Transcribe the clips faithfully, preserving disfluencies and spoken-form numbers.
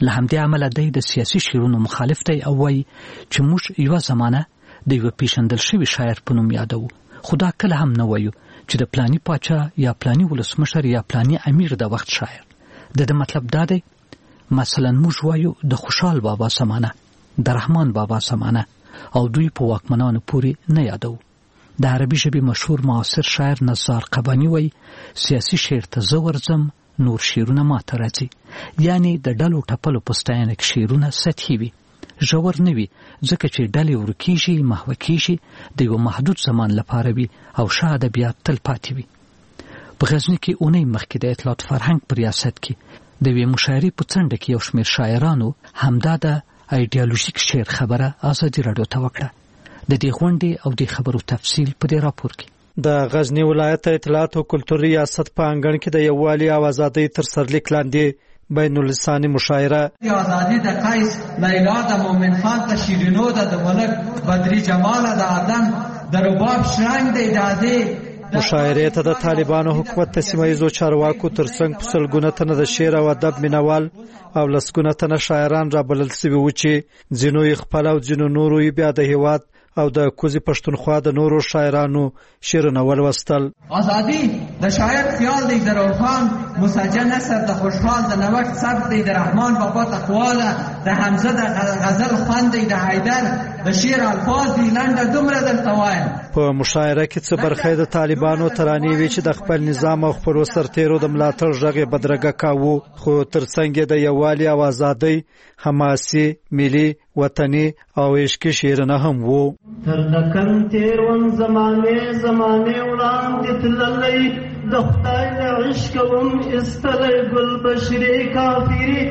له همدې امله دی د سیاسي شعرونو مخالف دی او وایي چې موږ یوه زمانه د یوه پیژندل شوي شاعر په نوم یادوو، خو دا کله هم نه وایو چې د پلاني پاچا یا پلاني ولسمشر یا پلاني امیر د وخت شاعر. د دې مطلب دا دی مثلا موږ وایو د خوشحال بابا زمانه، د رحمان بابا زمانه او دوی په واکمنانو پورې نه یادوو. د عربي ژبې مشهور معاصر شاعر نزار قباني وایي سیاسي شعر ته زه ورځم نور شعرونه ماته راځي، یعنی د ډلو ټپلو په ستاینه کې شعرونه سطحي وي، ژور نه وي، ځکه چې ډلې ورکیږي، محوه کیږي، د یو محدود زمان لپاره وي او ښه ادبیات تل پاتې وي. په غزني کې اونۍ مخکې د اطلاعات فرهنګ په ریاست کې د یوې مشاعرې په څنډه کې یو شمېر شاعرانو همدا د ایډیالوژیک شعر خبره ازادي راډیو ته وکړه. د دې غونډې او د خبرو تفصیل په دې راپور کې. د غزنی ولایت اطلاعات او کلتور ریاست په انګړ کې د یووالي او ازادۍ تر سرلیک لاندې بین اللساني مشاعره ازادي د قیس لیلا د مومن خان ته شیرینو د ملک بدری جمال د عدن د رباب شرنګ د اجازه مشاعره ته د طالبانو حکومت تسمیزو چارواکو ترڅنګ په سلګونه تنه د شعر او ادب مینوال او لسګونه تنه شاعران را بلل سوي و چې ځینو یې خپل او ځینو نورو یې بیا د هیواد او د کوزي پښتونخوا د نورو شاعرانو شعرونه ولوستل. ازادي د شاعر خیال دی د روخان مسجل نصر د خوشحال د نوښت سبک دی د رحمان بابا تقواله د حمزه د غزل خوند دی د حیدر د شعر الفاظ دی لنډه دومره درته وایم. په مشاعره کې څه برخه د طالبانو ترانې وی چې د خپل نظام او خپل سرتیرو د ملاتړ ژغې بدرګه کاوه، خو ترڅنګ د یووالي او ازادۍ حماسي ملي وطني او عشقي شعرونه هم وو. تر دکن تیرون زمانه زمانه وړاندې تللی د خدای د عشق وم استلی ګل بشری کافری.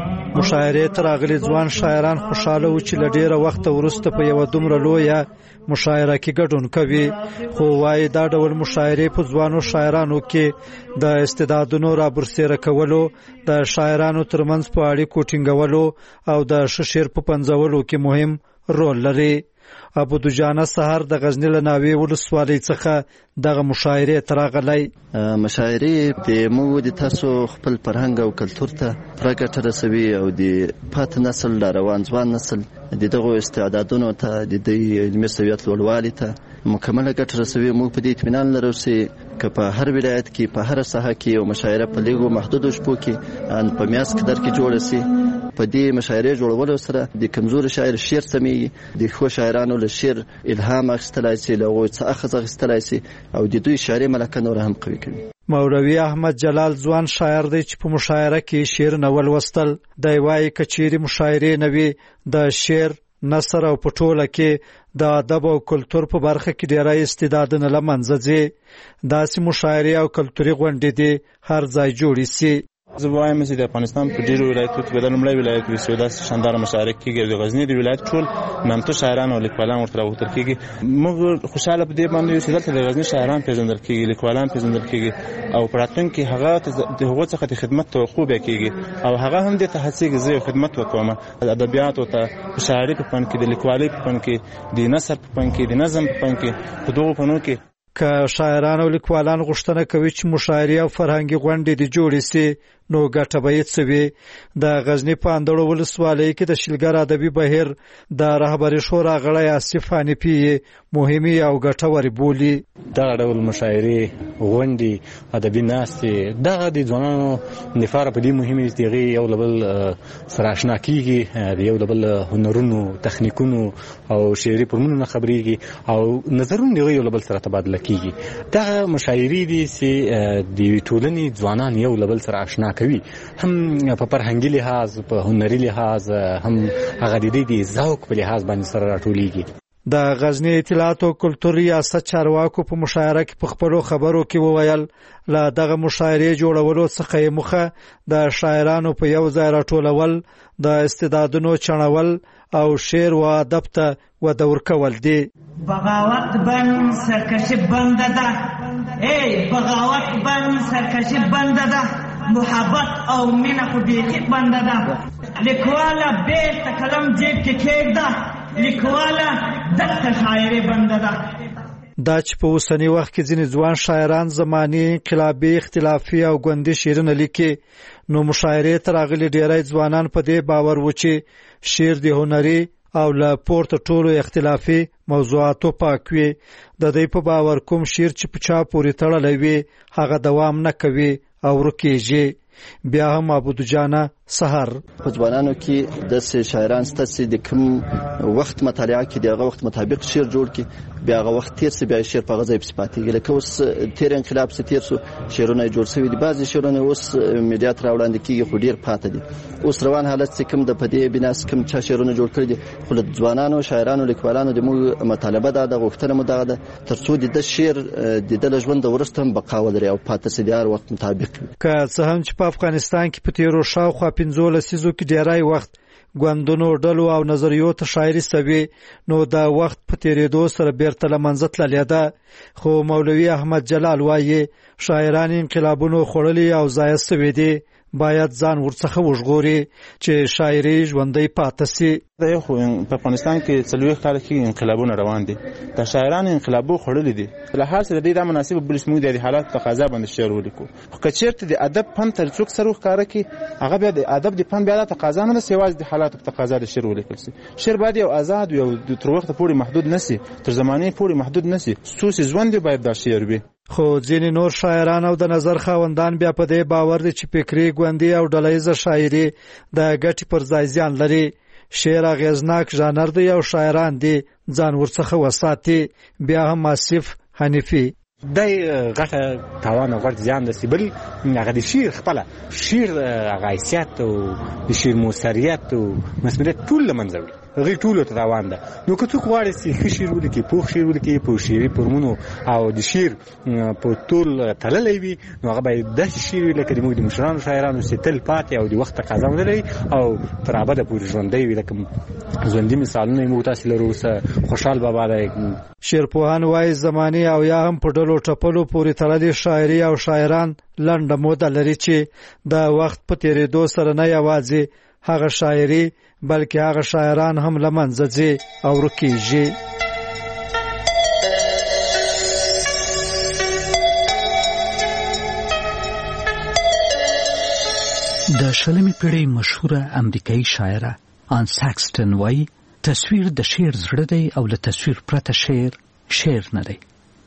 مشاعره تر اغلی ځوان شاعران خوشاله و چې لډیره وخت ورسته په یو دومره لویه مشاعره کې ګډون کوي، خو وايي دا ډول مشاعره په ځوانو شاعرانو کې د استعدادونو را برسېره کولو، د شاعرانو ترمنځ په اړیکو ټینګولو او د ښه شعر په پنځولو کې مهم رول لري. ابو دجانه سحر د غزنی له ناوې ولسوالۍ څخه دغه مشاعره تراغلی. مشاعره د موږ د تاسو خپل فرهنګ او کلتور ته پرګټه رسوي او د پات نسل د روان ځوان نسل د دغه استعدادونو ته د علمي سویت لوړوالي ته مکمله ګټه رسوي. موږ په دې اطمینان لرو چې که په هر ولایت کې په هر ساحه کې یو مشاعره په لږو محدودو شپو کې ان په میاس کې در کې جوړه سي. په دې مشاعره جوړولو سره د کمزور شاعر شعر سمېږي، د ښو شاعرانو له شعر الهام اخیستلی سي، له هغوی څخه اخذ اخیستلی سي او د دوی شعري ملکه نور هم قوي کوي. مولوي احمد جلال ځوان شاعر دی چې په مشاعره کې شعر نه ولوستل. دی وایي که چیرې مشاعرې نه وي د شعر نثر او په ټوله کې د ادب او کلتور په برخه کې ډېری استعدادونه له منځه ځي. داسې مشاعرې او کلتوري غونډې دې هر ځای جوړې سي. زه وایم چې د افغانستان په ډیرو ولایتونو کې د لومړی ولایت وي چې داسې شانداره مشاعره کېږي. د غزني د ولایت ټول نامتو شاعران او لیکوالان ورته راوتل کېږي. موږ خوشحاله په دې باندې یو چې دلته د غزني شاعران پیژندل کېږي، لیکوالان پیژندل کېږي او په راتلونکي کې هغه د هغو څخه د خدمت توقع بیا کېږي او هغه هم دې ته هڅېږي زه یو خدمت وکړم د ادبیاتو ته، په شاعري په فن کې، د لیکوالۍ په فن کې، د نثر په فن کې، د نظم په فن کې، په دغو فنونو کې که شاعران او لیکوالان غوښتنه کوي چې مشاعرې او فرهنګي غونډې دې جوړې سي نو ګټه به یې څه وي. د غزني په اندړو ولسوالۍ کې د شلګر ادبي بهیر د رهبري شورا غړی آصف حنیفي مهمې او ګټورې بولي. دغه ډول مشاعرې غونډې ادبي ناستې دغه د ځوانانو لپاره په دې مهمې دي چې یو له بل سره اشنا کېږي، د یو له بل هنرونو، تخنیکونو او شعري فورمونو خبرېږي او نظرونه د یو له بل سره تبادله کېږي. دغه مشاعرې دي چې د ټولنې ځوانان یو له بل سره اشنا کوي، هم په فرهنګي لحاظ، په هنري لحاظ، هم هغه د دې د ذوق په لحاظ باندې سره راټولېږي. د غزنی اطلاعات او کلتور ریاست چارواکو په مشاعره کې په خپلو خبرو کې وویل له دغه مشاعرې جوړولو څخه یې موخه د شاعرانو په یو ځای راټولول، د استعدادونو چڼول او شعر و ادب ته وده ورکول دي. بغاوت بن سرکشي بنده ده، ای بغاوت بن سرکشي بنده ده، محبت او مینه خو بیخي بنده ده. لیکواله بیرته قلم جیب کې کېږده، لیکواله دلته شاعري بنده ده. دا چې په اوسنی وخت کې ځینې ځوان شاعران زماني، انقلابي، اختلافي او ګوندي شعرونه لیکي نو مشاعرې ته راغلي ډیری ځوانان په دې باور و چې شعر د هنري او له پورته ټولو اختلافي موضوعاتو پاک وي. د دې په باور کوم شعر چې په چا پورې تړلی وي هغه دوام نه کوي او ورکیږي. بیا هم عبود جانا سحر په ځوانانو کې د شاعران ستاسو د کوم وخت مطالعه کې دغه وخت مطابق شعر جوړ کی بیا هغه وخت تیر سي بیا شعر په غځي صفاتي لکه اوس تیر انقلاب سي تیر سو شعرونه جوړ شوی دي. بعضي شعرونه اوس میډیا تر وړاندې کیږي خو ډیر پاتې دي. اوس روان حالت چې کوم د پدې بناس کوم چا شعرونه جوړ کړی دي خو د ځوانانو شاعرانو لیکوالانو د مو مطالبه ده د غوښتنه مو ده ترڅو د شعر د د ژوند ورسته هم بقا ولري او پاتې سي د هر وخت مطابق. که څه هم چې په افغانستان کې په تیرو شاوخوا پنځه لسیزو کې ډیری وخت ګوندونو ډلو او نظریو ته شاعري سوي نو دا وخت په تیریدو سره بیرته لمنځه تللی ده. خو مولوي احمد جلال وایي شاعران انقلابونو خوړلي او ضایع سوي دي. باید ځان ورڅخه وژغوري چې شاعري ژوندۍ پاتې سي. دا خو په افغانستان کې څلوي کال کې انقلابونه روان دي. د شاعرانو انقلابو خړلې دي. له هر څه د دې د مناسب بلسمو د حالات تقاضا باندې شعر ولیکو. خو کچېرته د ادب فن تر څوک سره ښکارا کې هغه بیا د ادب د فن بیا د تقاضا نه سیواز د حالات تقاضا د شعر ولیکل سي. شعر باید یو آزاد او تر وخت پورې محدود نسی تر زمانه پورې محدود نسی سوسي ژوند باید د شعر وي. خو ځینې نور شاعران او د نظر خاوندان بیا په دې باور دي چې فکری ګوندي او ډلهیزه شاعري د ګټې پر ځای زیان لري. شعر اغیزناک ژانر دی او شاعران دي ځان ورڅخه وساتي. بیا هم آصف حنیفي دای غټه تاوان او غټ زیان د سیبل هغه د شعر خپل شعر هغه حیثیت او د شعر موثریت او مسؤلیت ټول لمنځوي غي ټول ته روان ده. نو که څوک غواړي چې شعر ولیکي پوښ شعر ولیکي په شعري پرمونو او د شعر په ټول تللی وي نو هغه باید د شعر لکه د موږ د مشرانو شاعرانو ستل پاتې او د وخت تقاضا ولري او تر ابده پورې ژوندۍ وي. لکه ژوندۍ مثالونه موږ تاسو لرو. خوشحال بابا د شعرپوهان وایي زماني او یا هم په ډلو ټپلو پورې تړلي شاعري او شاعران لنډه موده لري چې د وخت په تیریدو سره نه یوازې هغه شاعري بلکې هغه شاعران هم لمنځه ځي او ورکیږي. د شلمې پیړۍ مشهوره امریکایي شاعره آن ساکسټن وایي تصویر د شعر زړه دی او له تصویر پرته شعر شعر نه دی.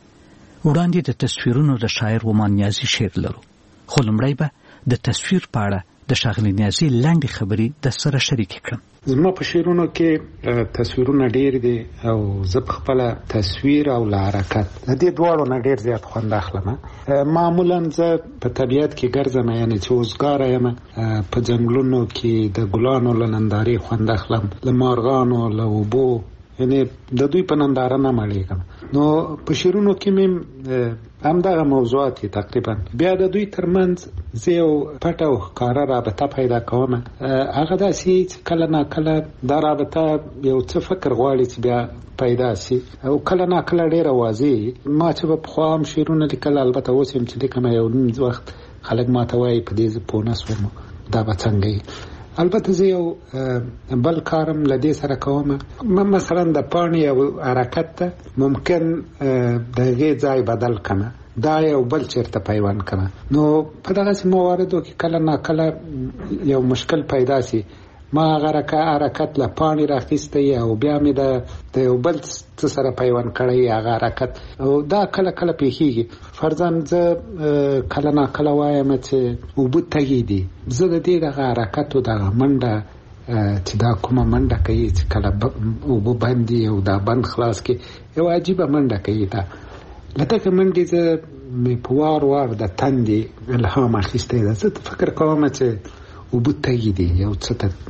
وړاندې د تصویرونو د شاعر ومان نیازي شعر لرو خو لومړی به د تصویر په اړه د ښاغلي نیازي لنډې خبرې د سره شریکې کړم. زما په شعرونو کې تصویرونه ډېر دي او زه په خپله تصویر او له حرکت د دې دواړو نه ډېر زیات خوند اخلم. معمولا زه په طبیعت کې ګرځم یعنې چې اوزګاره یم په ځنګلونو کې د ګلانو له نندارې خوند اخلم له مارغانو له اوبو یعنې د دوی په ننداره نه مړېږم. نو په شعرونو کې مې همدغه موضوعات تقریبا بیا د دوی ترمنځ زه یو پټه او ښکاره رابطه پیدا کوم. هغه داسې چې کله نا کله دا رابطه یو څه فکر غواړي چې بیا پیدا سي او کله نا کله ډېره واضح. ما چې به پخوا هم شعرونه لیکل البته اوس هم چې لیکم یو نیم وخت خلک ما ته وایي په دې زه پوه نه سوم دا به څنګه. البته زه یو بل کارم له دې سره کوم. مثلا د پاڼې او حرکت ته ممکن د هغې ځای بدل کړم دا یو بل چېرته پیوند کړم. نو په دغسې مواردو کې کله نا کله یو مشکل پیدا سي. ما هغه حرکت له پاڼې راخیستی او بیا مې د یو بل څه سره پیوند کړی هغه حرکت او دا کله کله پیښیږي. فرضاً زه کله نا کله وایم چې اوبه تږي دي زه د دې دغه حرکت او دغه منډه چې دا کومه منډه کوي چې کله اوبه بند دي او دا بند خلاص کړي یو عجیبه منډه کوي. دا له دغه منډې زه مې په وار وار د تندې الهام اخیستی ده. زه فکر کوم چې اوبه تږي دي یو څه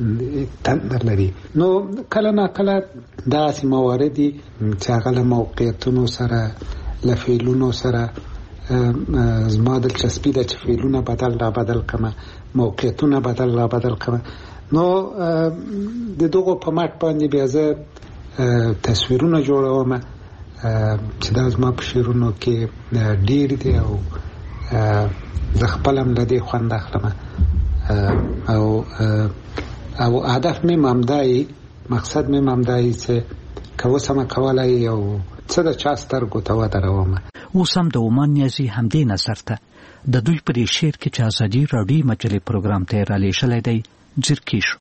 تندر لري. نو کله نا کله داسې موارد دي چې هغه له موقعیتونو سره له فعلونو سره زما دلچسپي ده چې فعلونه بدل را بدل کړم موقعیتونه بدل را بدل کړم. نو د دغو په مټ باندې بیا زه تصویرونه جوړوم چې دا زما په شعرونو کې ډېر دي او زه خپل هم له دې خوند اخلم او او هدف مې همدا یي مقصد مې همدا یي چې که اوس هم کولی یو څه د چا سترګو ته ودرومه. اوس هم د عمان نیازي همدې نظر ته د دوی په دې شعر کې چې ازادي راډیو مجلې پروګرام ته یې رالیږلی دی ځیرکی شو.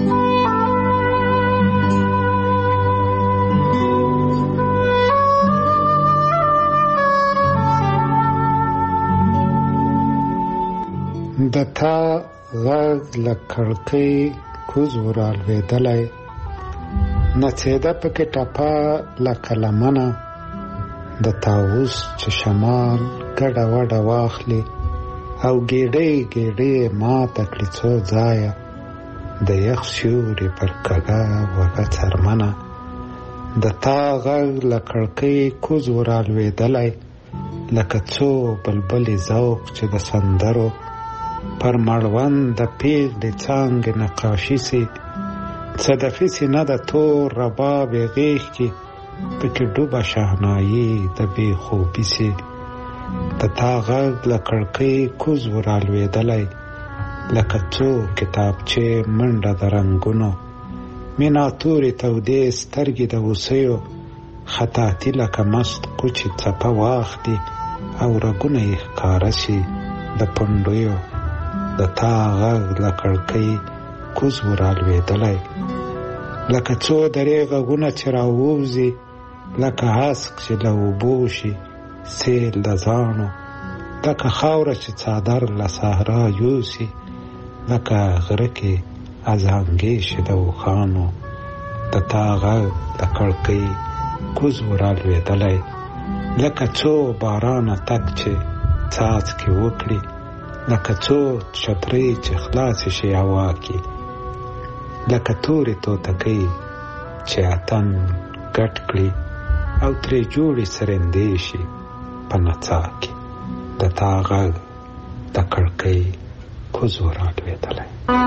د تا غږ له کړکۍ کوز ورالوېدلی، نڅېده پکې ټپه لکه لمنه، د طاووس چې شمال ګډه وډه واخلي او ګېډۍ ګېډۍ ماته کړي څو ځایه، د یخ سیوري پر کږه وږه څرمنه. د تا غږ له کړکۍ کوز ورالوېدلی، لکه څو بلبلې ذوق چې د سندرو پر مړوند د پېغلې څانګې نقاشي سي، صدفي سینه د تور رباب غېږ کې پکې ډوبه شهنایي د بې خوبي سي. د تا غږ له کړکۍ کوز ورالوېدلی، لکه څو کتابچې منډه د رنګونو، مینا تورې تودې سترګې د هوسیو، خطاطي لکه مست کوچې څپه واخلي او رګونه یې ښکاره سي د پنډیو. د تا غږ له کړکۍ کوز ورالوېدلی، لکه څو درې غږونه چې راووځي، لکه هسک چې له اوبو شي سیل د زاڼو، لکه خاوره چې څادر له صحرا یوسي، لکه غره کې ازانګې شي د اوښانو. د تا غږ د کړکۍ کوز ورالوېدلی، لکه څو بارانه تک چې څاڅکې وکړي، لکه څو چترۍ چې خلاصې شي هوا کې، لکه تورې توتکۍ چې اتن ګډ کړي او ترې جوړې سرندې شي په نڅا کې. د تا غږ د کړکۍ کوز ورالوېدلی.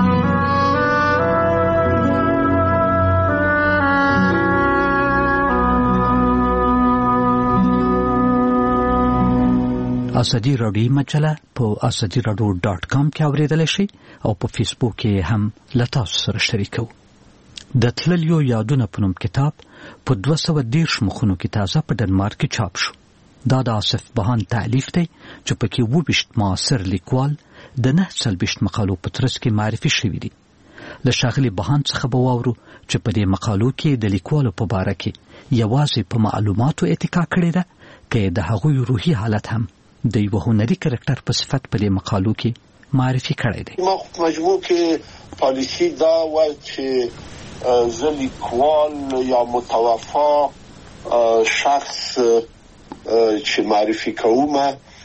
ازادي راډیو مجله په ازادي راډیو ډاټ کام کې اورېدلی شئ او په فیسبوک کې هم له تاسو سره شریکوو. د تللیو یادونه په نوم کتاب په دوه سوه دېرش مخونو کې تازه په ډنمارک کې چاپ شو. دا د آصف بهان تألیف دی چې پکې اووه ویشت معاصر لیکوال د نهه څلوېښت مقالو په ترڅ کې معرفي شوي دي. له ښاغلي بهان څخه به واورو چې په دې مقالو کې د لیکوالو په باره کې یوازې په معلوماتو اتکا کړې ده که د هغوی روحي حالت هم د یو هنري کرکټر په صفت په دې مقالو کې معرفي کړی دی. ما مجموع کې پالیسی دا و چې زه لیکوال یا متوفا شخص چې معرفي کوم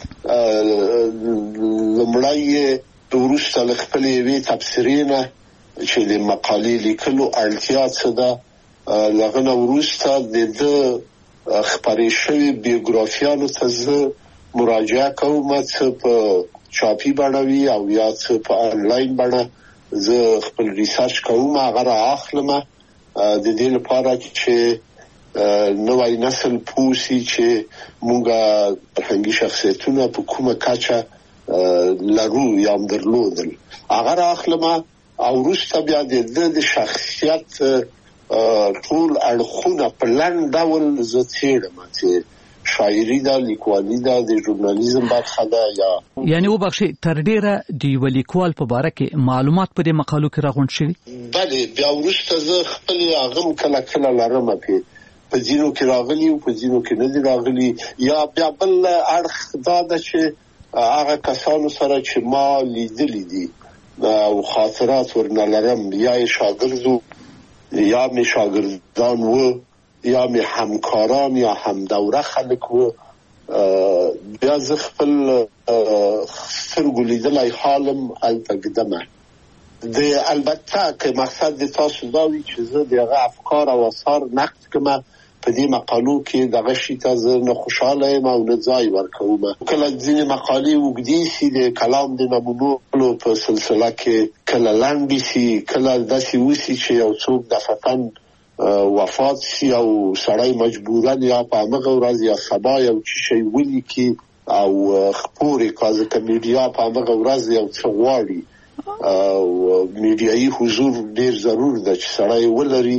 لومړی وروسته له خپلې یوې تبصرې نه چې د مقالې لیکلو اړتیا څه ده، له هغه نه وروسته د ده خپرې شوې بیوګرافیانو ته زه مراجعه کوم، څه په چاپي بڼه وي او یا څه په آنلاین بڼه زه خپل ریسرچ کوم، هغه را اخلم د دې لپاره چې نوی نسل پوه سي چې موږ فرهنګي شخصیتونه په کومه کچه لرو یا هم درلودل. هغه را اخلم او وروسته بیا د ده د شخصیت ټول اړخونه په لنډ ډول زه څېړم چې شاعري ده، لیکوالي ده، د ژورنالیزم برخه ده یا یعنی وبخښئ تر ډیره د یو لیکوال په باره کې معلومات په دې مقالو کې راغونډ شوي؟ بله، بیا وروسته زه خپل هغه کله کله لرم چې په ځینو کې راغلي او په ځینو کې نه دي راغلي، یا بیا بل اړخ دا ده چې هغه کسانو سره چې ما لیدلي دي او خاطرات ورنه لرم، یا یې شاګرد وو یا مې شاګردان وو یا مې همکاران یا همدوره خلک وو، بیا زه خپل سترګو لیدلی حالم هلته ږدمه. د البته که مقصد د تاسو دا وي چې زه د هغه افکار او اثار نقد کړم، په دې مقالو کې دغه شي ته زه نه خوشحاله یم او نه ځای ورکوم. کله ځینې مقالې اوږدې سي، د کلام د نمونو په سلسله کې کله لنډې سي، کله داسې وسي چې یو څوک دفعتاً وفات سي او سړی مجبوراً یا په همغه ورځ یا سبا یو څه شی ولیکي او خپورې کا، ځکه میډیا په همغه ورځ یو څه غواړي او میډیایي حضور ډېر ضرور ده چې سړی ولري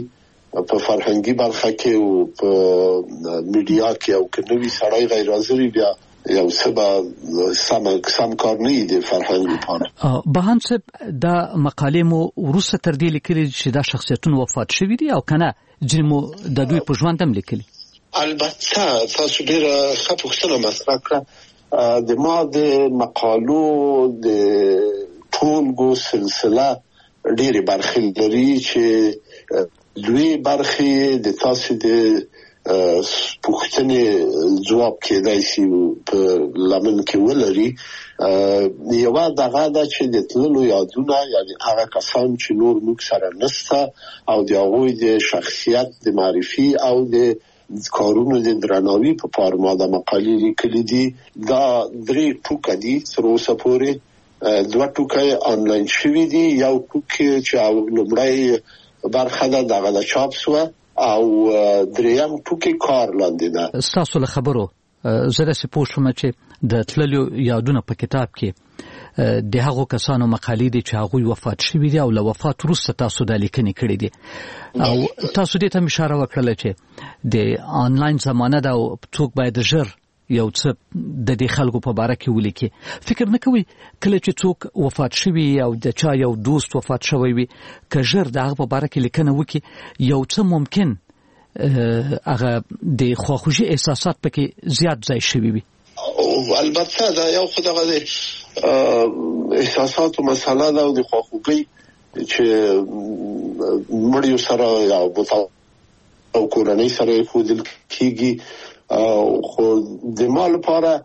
په فرهنګي برخه کې او په میډیا کې او کنوي سړی غیر حاضر بیا یو سبا سم سم کار نه دی فرهنګ لپاره. بهان صاحب دا مقاله مو ورسته تر دې لیکلي چې دا شخصیتونه وفات شوي دي او کنه چې مو د دوی په ژوند هم لیکلي؟ البته تاسو ډیره ښه پوښتنه مطرح کړه. د ما د مقالو د ټولګو سلسله ډیره برخې لري چې دوی برخې د تاسو د پوښتنې جواب کېدای شي په لمن کې ولري. یو دغه دا چې د تللو یادونه یعنی هغه کسان چې نور موږ سره نشته او د هغوی د شخصیت د معرفي او د کارونو د درناوي په پار ما د مقالې لیکلي دي. دا درې ټوکه دي تر اوسه پورې. دوه ټوکه آنلاین شوي دي. یو ټوکه چې لومړی برخه ده دغه د چاپ سوه او دریم ټوکی کار لاندې ده. ستاسو له خبرو زه داسې پوه شوم چې د تللو یادونه په کتاب کې د هغو کسانو مقالې دي چې هغوی وفات شوي دي او له وفات وروسته تاسو دا لیکنې کړې دي او تاسو دې ته اشاره وکړله چې د آنلاین زمانه ده او څوک باید ژر یو څه د دې خلکو په باره کې ولیکي. فکر نه کوي کله چې څوک وفات شوي او د چا یو دوست وفات شوی وي که ژر د هغه په باره کې لیکنه وکړي یو څه ممکن هغه د خواخوږي احساسات پکې زیات ځای شوي وي؟ البته دا یو خو دغه د احساساتو مسله ده او د خواخوږۍ چې مړیو سره یا او کورنۍ سره یې ښودل کېږي. خو د ما لپاره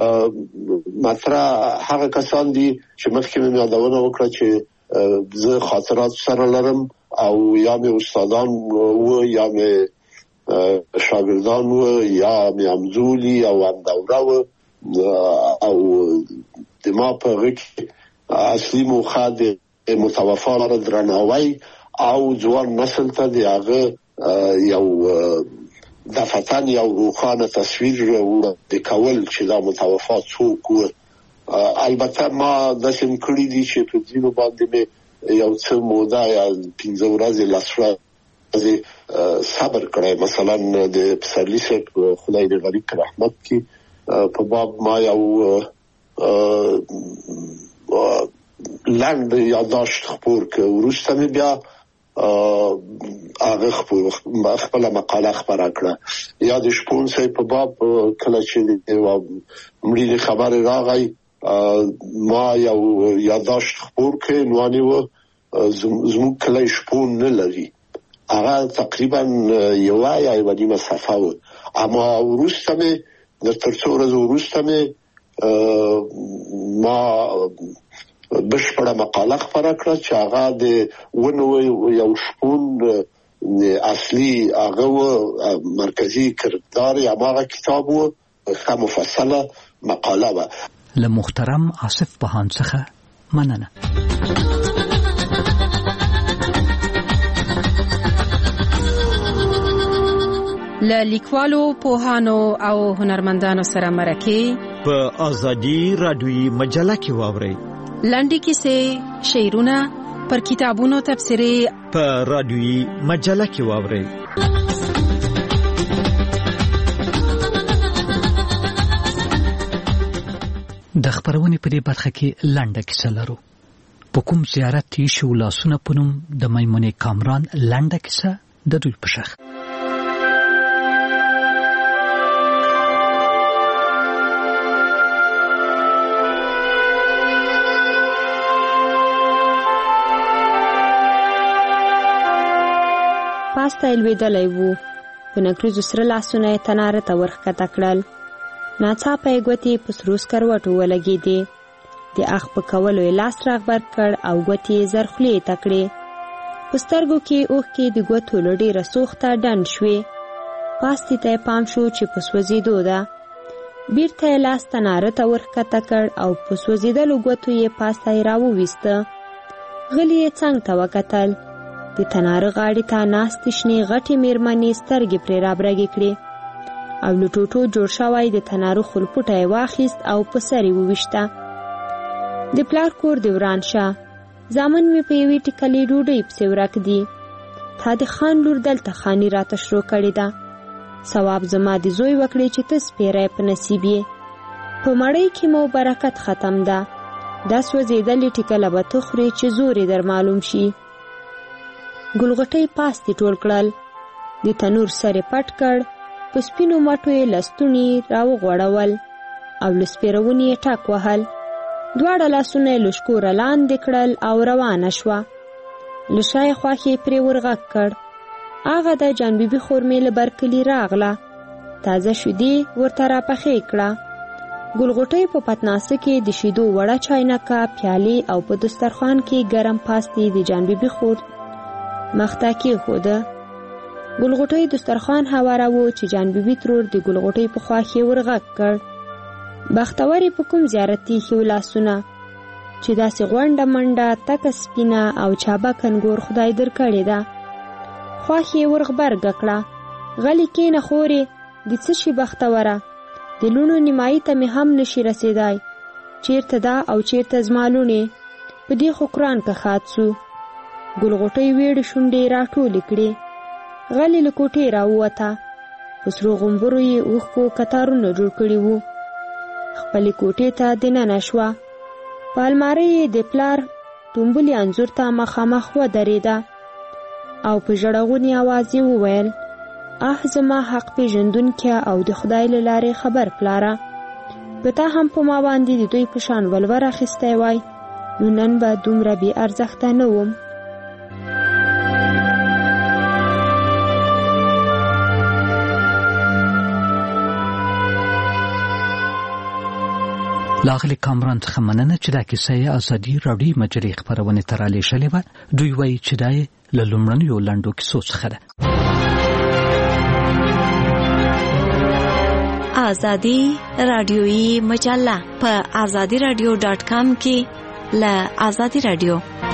مطرح هغه کسان دي چې مخکې مې یادونه وکړه چې زه خاطرات سره لرم او یا مې استادان و یا مې شاگردان و یا مې همزولي او همدوره و او د ما په هغه کې اصلي موخه د متوفا لپاره درناوی او ځوان نسل ته د هغه یو د فتن یو روښانه تصویر وړاندې کول چې دا متوفا څوک و. البته ما داسې کړي دي چې په ځینو باندې مې یو څه موده یا پنځه ورځې لس ورځې صبر کړی. مثلا د پسرلي صاحب خدای دې غریب کړي رحمت کې په باب ما یو لنډ یادداشت خپور کړ. وروسته مې بیا هغه خپل مقاله خبره کړه. یا د شپون صاحب په باب کله چې مړینې خبر راغی ما یو یادداشت خپور کړ. نوانې و زموږ کلی شپون نه لري. هغه تقریبا یوه یا یوه نیمه صفحه و. اما وروسته مې د تر څو ورځو وروسته مې ما بشپړه مقاله خبره کړه چې هغه د ونو یو شپون اصلي هغه و مرکزي کردار هغه کتاب و ښه مفصله مقاله و. له محترم آصف بهان څخه مننه. له لیکوالو پوهانو او هنرمندانو سره مرکه په ازادي رادیوي مجله کې واورئ. لنډی کیسې، شعرونه، پر کتابونو تبصرې په رادیوي مجله کې واورئ. د خبرونې په دې برخه کې لنډه کیسه لرو. په کوم زیارت یې شو لاسونه پنوم د میمونې کامران لنډه کیسه د دوی په شخ. پاسته لویدلی وو. په نکریزو سره لاسونه یې تناره ته ورښکته کړل. ناڅاپه یې ګوتې په سرو سکروټو ولګېدې. د اخ په کولو یې لاس راغبر کړ او ګوتې یې زر خولې ته کړې. په سترګو کې اوښکې د ګوتو له ډېره سوخته ډنډ شوې. پاستې ته یې پام شو چې په سوځېدو ده. بیرته یې لاس تناره ته ورښکته کړ او په سوځېدلو ګوتو یې پاسته یې راوویسته. غلي یې څنګ ته وکتل. د تناره غاړې ته ناستې شنې غټې مېرمنې سترګې پرې رابرګې کړې او له ټوټو جوړ شوی د تناره خلپوټه یې واخیست او په سر یې وویشته. د پلار کور دې وران شه. زامن مې په یوې ټکلې ډوډۍ پسې ورک دي. تا د خان لور دلته خاني راته شروع کړې ده. ثواب زما د زوی وکړې چې ته سپیری په نصیب یې. په مړۍ کې مو برکت ختم ده. دا سوځېدلې ټیکله به ته خورې چې زور یې در معلوم شي. ګلغوټۍ پاستې ټول کړل، د تنور سر یې پټ کړ، په سپینو مټو یې لستوڼي راوغوړول او له سپېروني یې ټک وهل. دواړه لاسونه یې له شکوره لاندې کړل او روانه شوه. له شا یې خواښې پرې ورغږ کړ. هغه د جان بیبي خورمې له برکلي راغله، تازه شیدې ورته راپخې کړه. ګلغوټۍ په پتناسه کې د شیدو وړه چاینکه، پیالې او په دسترخوان کې ګرم پاستې د جان بیبي خور مخته کېښوده. ګلغوټۍ دسترخوان هواروه چې جان بیبي ترور د ګلغوټۍ په خوا کې ورغږ کړ. بختورې په کوم زیارت ایښي لاسونه چې داسې غونډه منډه تکه سپینه او چابک انګور خدای در کړې ده. خواښ یې ورغبرګه کړه. غلي کېنه خورې، د څه شي بختوره، د لوڼو نیمایي ته مې هم نشي رسېدای. چیرته ده او چیرته زما لوڼې؟ په دې خو قرآن که خات سو. ګلغوټۍ ویړې شونډې راټولې کړې. غلي له کوټې راووته. په سرو غومبرو یې اوښکو کتارونه جوړ کړي وو. خپلې کوټې ته دننه شوه. په المارۍ یې د پلار ټومبلي انځور ته مخامخ ودرېده او په ژړغوني اواز یې وویل: آه زما حق پېژندونکې او د خدای له لارې خبر پلاره، که تا هم په ما باندې د دوی په شان ولور اخیستی وای نو نن به دومره بې ارزښته نه وم. لاغلی کامران څخه مننه چې دا کیسه یې ازادي راډیو مجلې خپرونې ته رالیږلې وه. دوی وایي چې دا یې له لومړنیو لنډو کیسو څخه ده. ازادي راډیویي مجله په ازادي راډیو ډاټ کام کې له ازادي راډیو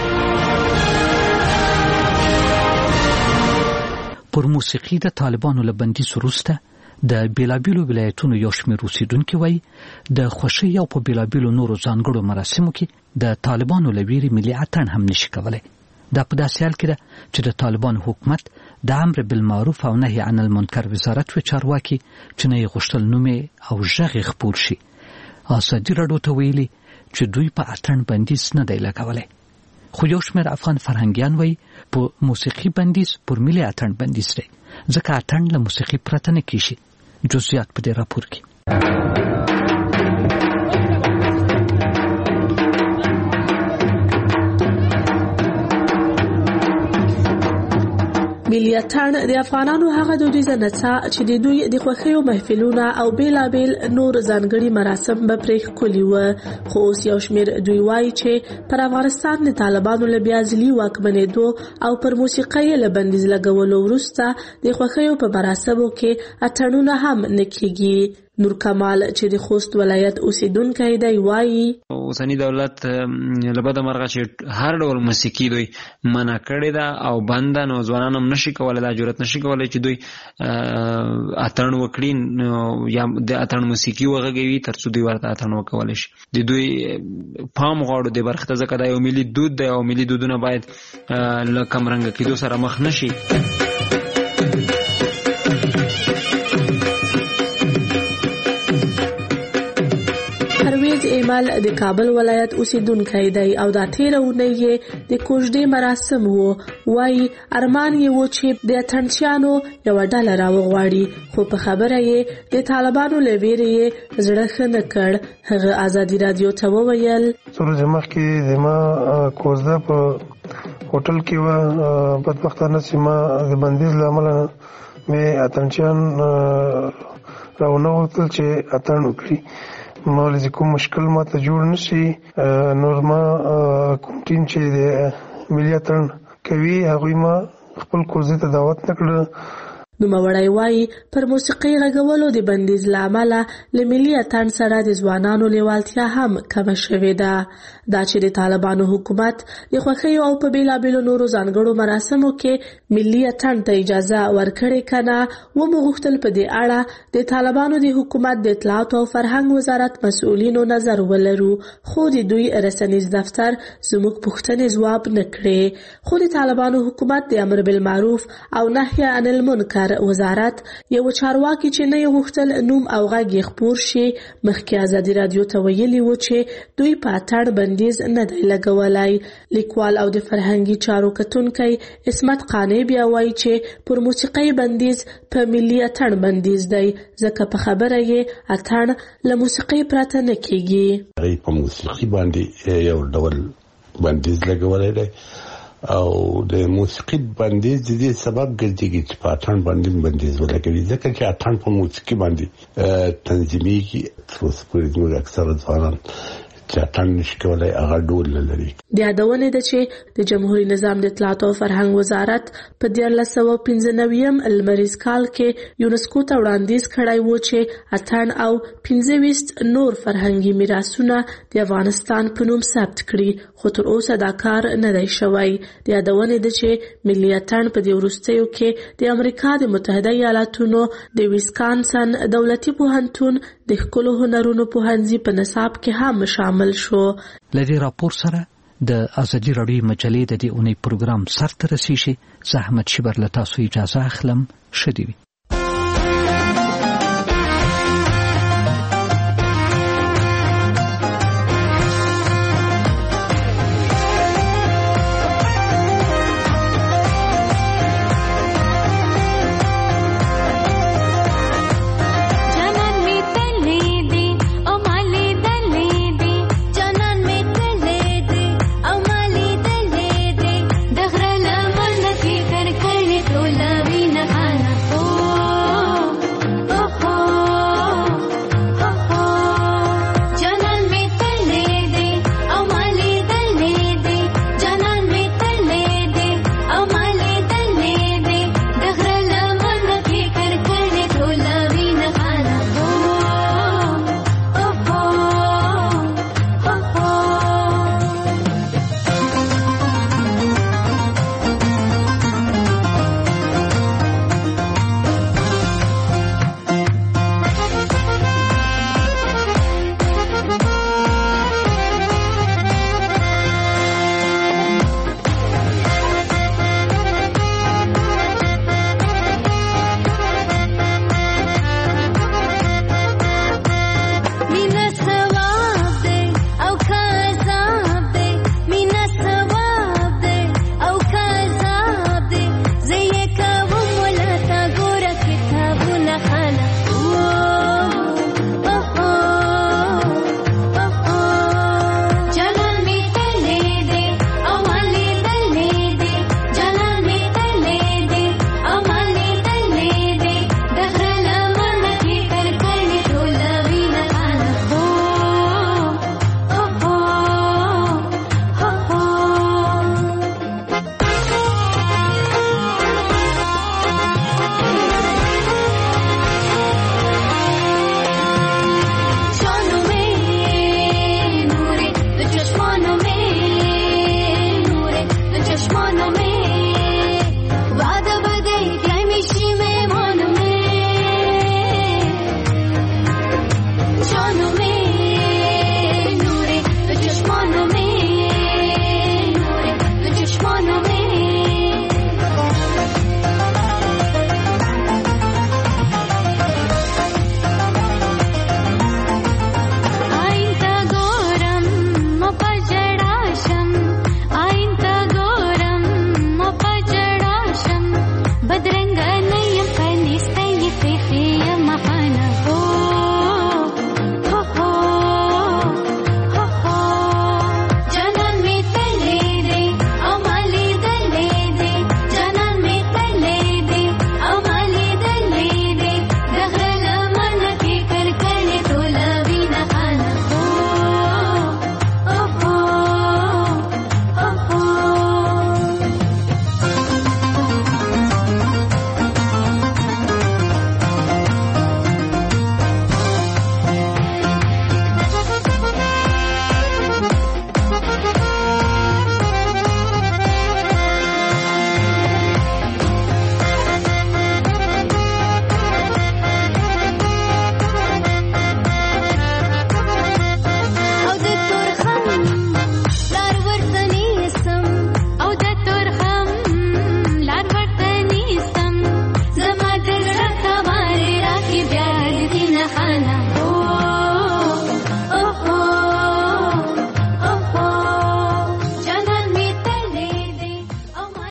پر موسیقي د طالبانو له بندیز وروسته د بیلابیلو ولایتونو یو شمېر اوسېدونکي وایي د خوښۍ او په بیلابیلو نورو ځانګړو مراسمو کې د طالبانو له ویرې ملي اتڼ هم نشي کولی. دا په داسې حال کې ده چې د طالبانو حکومت د امر بالمعروف او نهي عن المنکر وزارت و چارواکي چې نه یې غوښتل نوم او غږ یې خپور شي. ازادي راډیو ته ویلي چې دوی په اتڼ بندیز نه دی لګولی، خو یو شمېر افغان فرهنګیان وایي په موسیقي بندیز پر ملي اتڼ بندیز دی، ځکه اتڼ له موسیقي پرته نه کیږي. جزئیات په دې راپور کې. ملي اتڼ د افغانانو هغه دودیزه نڅا چې د دوی د خوښیو محفلونه او بیلابیل نور ځانګړي مراسم به پرې ښکلي وه، خو اوس یو شمېر دوی وایي چې پر افغانستان د طالبانو له بیا ځلي واکمنېدو او پر موسیقۍ له بندیز لګولو وروسته د خوښیو په مراسمو کې اتڼونه هم نه کېږي. نور کمال چې د خوست ولایت اوسیدونکی دی وایي: اوسنی دولت له بده مرغه چې هر ډول موسیقي دوی منع کړې ده او بند ده، نو ځوانان هم نشي کولی، دا جرأت نشي کولی چې دوی اتڼ وکړي یا د اتڼ موسیقي وغږوي تر څو دوی ورته اتڼ وکولی شي. د دوی پام غواړو دې برخې ته، ځکه دا یو ملي دود دی او ملي دودونه باید له کمرنګه کېدو سره مخ نشي. ایمل د کابل ولایت اوسیدونکی دی او دا تیره اونۍ یې د کوژدې مراسم وو. وایي ارمان یې و چې د اتڼچیانو یوه ډله راوغواړي، خو په خبره یې د طالبانو له ویرې یې زړه ښه نه کړ. هغه ازادي راډیو ته وویل: څو ورځې مخکې زما کوژده په هوټل کې وه، بدبختانه چې ما د بندیز له امله مې اتڼچیان راونه غوښتل چې اتڼ وکړي. ما ولې کوم مشکل ما ته جوړ نشي، نور ما کوم ټیم چې د ملي اتڼ کوي هغوی ما خپل کوزې ته دعوت نه کړه. نوموړی وایي پر موسیقۍ غږولو د بندیز له امله له ملي اتڼ سره د ځوانانو لیوالتیا هم کمه شوې ده. دا چې د طالبانو حکومت د خوښیو او په بېلابېلو نورو ځانګړو مراسمو کې ملي اتڼ ته اجازه ورکړې که نه، ومو غوښتل په دې اړه د طالبانو د حکومت د اطلاعاتو او فرهنګ وزارت مسؤلینو نظر ولرو، خو د دوی رسنیز دفتر زموږ پوښتنې ځواب نه کړې. خو د طالبانو حکومت د امر بالمعروف او نهی عن المنکر وزارت یو چارواکي چې نه یې غوښتل نوم او غږ یې خپور شي، مخکې ازادي راډیو ته ویلي و چې دوی په اتڼ بندیز نه دی لګولی. لیکوال او د فرهنګي چارو کتونکی عصمت قانع بیا وایي چې پر موسیقۍ بندیز په ملي اتڼ بندیز دی، ځکه په خبره یې اتڼ له موسیقۍ پرته نه کیږي. په موسیقي باندې یو ډول بندیز لګولی دی او د موسیقي بندیز د دې سبب ګرځي چې په اتڼ باندې بندیز ولګوي، ځکه چې اتڼ په موسیقي باندې تنظیمېږي. اوس پورې زموږ اکثره ځوانان چې اتڼ نشي کولی هغه ډول نه لري. د یادونې ده چې د جمهوري نظام د اطلاعاتو او فرهنګ وزارت په دیارلس سوه پنځه نویم لمریز کال کې یونسکو ته وړاندیز کړی و چې اتڼ او پنځه ویشت نور فرهنګي میراثونه د افغانستان په نوم ثبت کړي، خو تر اوسه دا کار نه دی شوی. د یادونې ده چې ملي اتڼ په دې وروستیو کې د امریکا د متحده ایالاتونو د ویسکانسن دولتي پوهنتون د ښکلو هنرونو پوهنځي په نصاب کې هم شامل شو. لدې راپور سره د ازادي راډیو مجلې د دې اونۍ پروګرام سر ته رسیږي. زه احمد شیبر له تاسو اجازه اخلم. ښه دې وي.